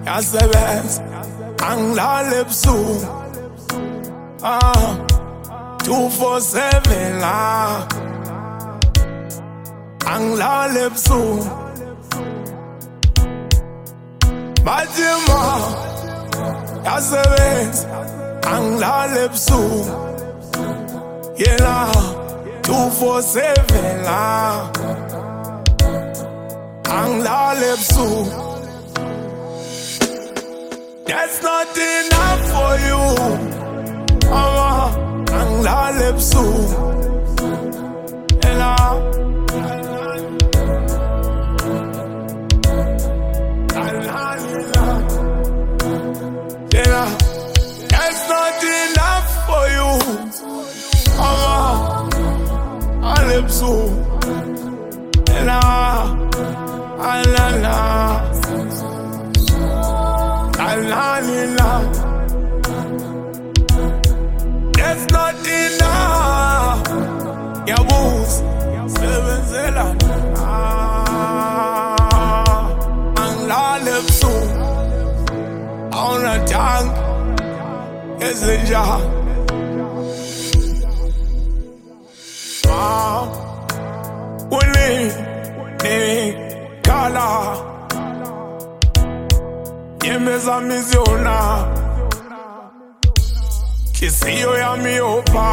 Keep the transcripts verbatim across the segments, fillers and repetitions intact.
yasebenza angilali ebusuku ah two four seven la angilali ebusuku bathi ma yasebenza angilali ebusuku yena two four seven la angilali ebusuku. That's not enough for you. Mama, angilali ebusuku. Ela Ela That's not enough for you. Mama, angilali ebusuku. Ela Alala Alalila. That's not enough. Ya booze sebenzela angilali ebusuku awunathanga ezenjalo unikhala yemeza miziona kisiyo yami yopa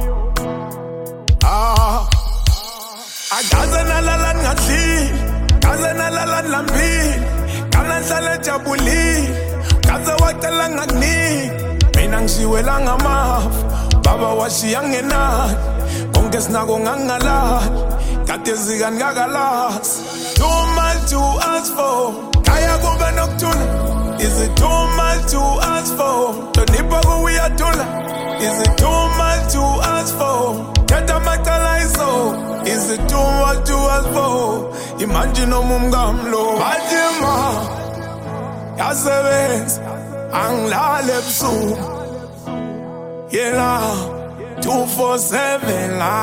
ah akaze nalala ngadlili kaze nalala nlambili kana nhlale jabulile kaze wacela ngakuniki mina ngishiwela ngamafu baba washiya ngenani konke sinako ngangalali kade zikani kakalasi too much to ask for kaya kube nokuthula. Is it too much to ask for? Tonipa uyatula. Is it too much to ask for? Tata matalaiso. Is it too much to ask for? Imagine umumgamlo. Bajima yasebenza angilali ebusuku. Yela two four seven la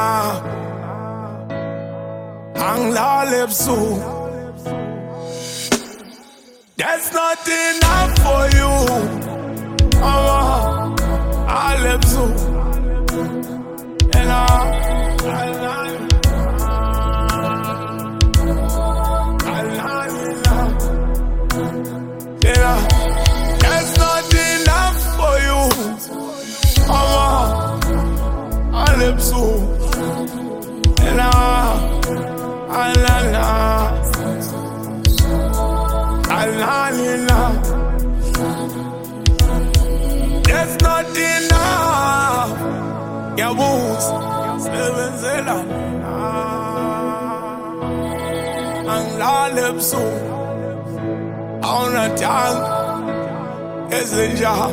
angilali ebusuku. That's not enough for you. Mama, I'll live soon. And I, I love I love yeah. That's not enough for you. Mama, I'll live soon. And I, I love Alalila. That's not enough. Ya booze sebenzela angilali ebusuku awunathanga ezenjalo.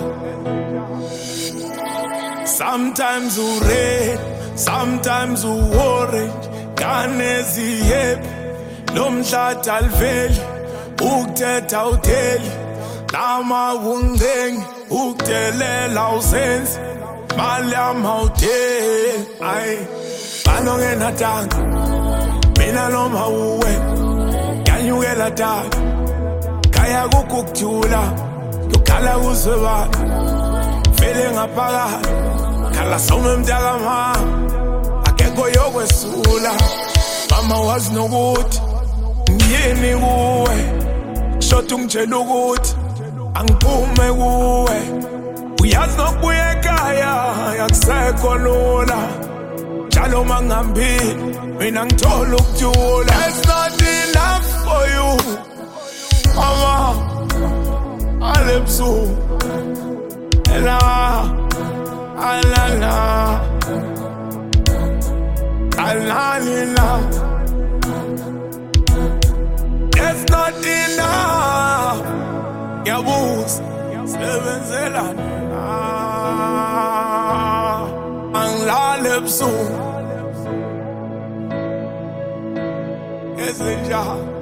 Sometimes you red, sometimes you orange. Kanezi happy, lomhlatha aliveli. Ukuthetha utheli lama ungengi ukuthelela usenzi mali yamawutheli ayi banongenathanga mina noma uwe yanyukela thanga kaya kukukuthula yokhala kuzwebala vele ngaphakathi khala some mntakamama akekho yokwesula mama wazi nokuthi ngiyini kuwe shothi ungitshela ukuthi angiphume kuwe uyazi nokubuya ekhaya akusekho lula njalo mangihambile mina ngithola ukuthula. That's not enough for you. Mama angilali ebusuku. Ela alala alalila. That's not enough. Ya booze sebenzela angilali ebusuku ezenjalo.